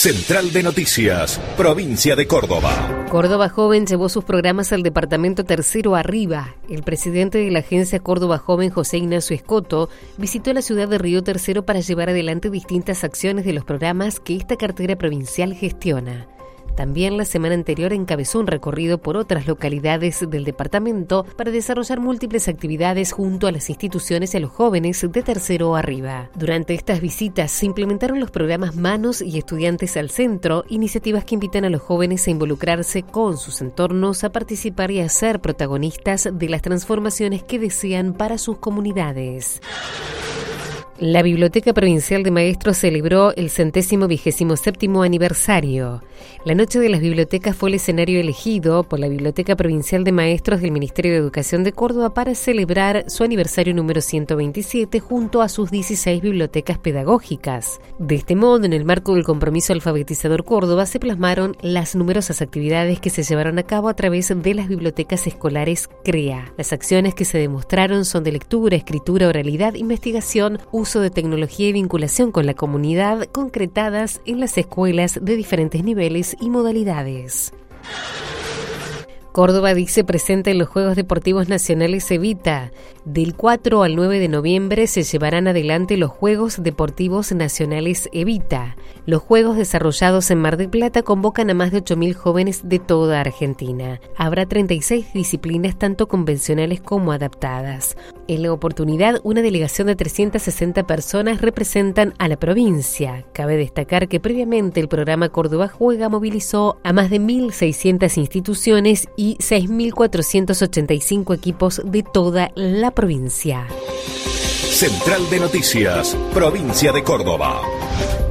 Central de Noticias, provincia de Córdoba. Córdoba Joven llevó sus programas al departamento Tercero Arriba. El presidente de la agencia Córdoba Joven, José Ignacio Escoto, visitó la ciudad de Río Tercero para llevar adelante distintas acciones de los programas que esta cartera provincial gestiona. También la semana anterior encabezó un recorrido por otras localidades del departamento para desarrollar múltiples actividades junto a las instituciones y a los jóvenes de Tercero Arriba. Durante estas visitas se implementaron los programas Manos y Estudiantes al Centro, iniciativas que invitan a los jóvenes a involucrarse con sus entornos, a participar y a ser protagonistas de las transformaciones que desean para sus comunidades. La Biblioteca Provincial de Maestros celebró el 127º aniversario. La Noche de las Bibliotecas fue el escenario elegido por la Biblioteca Provincial de Maestros del Ministerio de Educación de Córdoba para celebrar su aniversario número 127 junto a sus 16 bibliotecas pedagógicas. De este modo, en el marco del compromiso alfabetizador Córdoba, se plasmaron las numerosas actividades que se llevaron a cabo a través de las bibliotecas escolares CREA. Las acciones que se demostraron son de lectura, escritura, oralidad, investigación, uso de tecnología y vinculación con la comunidad, concretadas en las escuelas de diferentes niveles y modalidades. Córdoba dice presente en los Juegos Deportivos Nacionales Evita. Del 4 al 9 de noviembre se llevarán adelante los Juegos Deportivos Nacionales Evita. Los juegos desarrollados en Mar del Plata convocan a más de 8.000 jóvenes de toda Argentina. Habrá 36 disciplinas tanto convencionales como adaptadas. En la oportunidad, una delegación de 360 personas representan a la provincia. Cabe destacar que previamente el programa Córdoba Juega movilizó a más de 1.600 instituciones y 6.485 equipos de toda la provincia. Central de Noticias, provincia de Córdoba.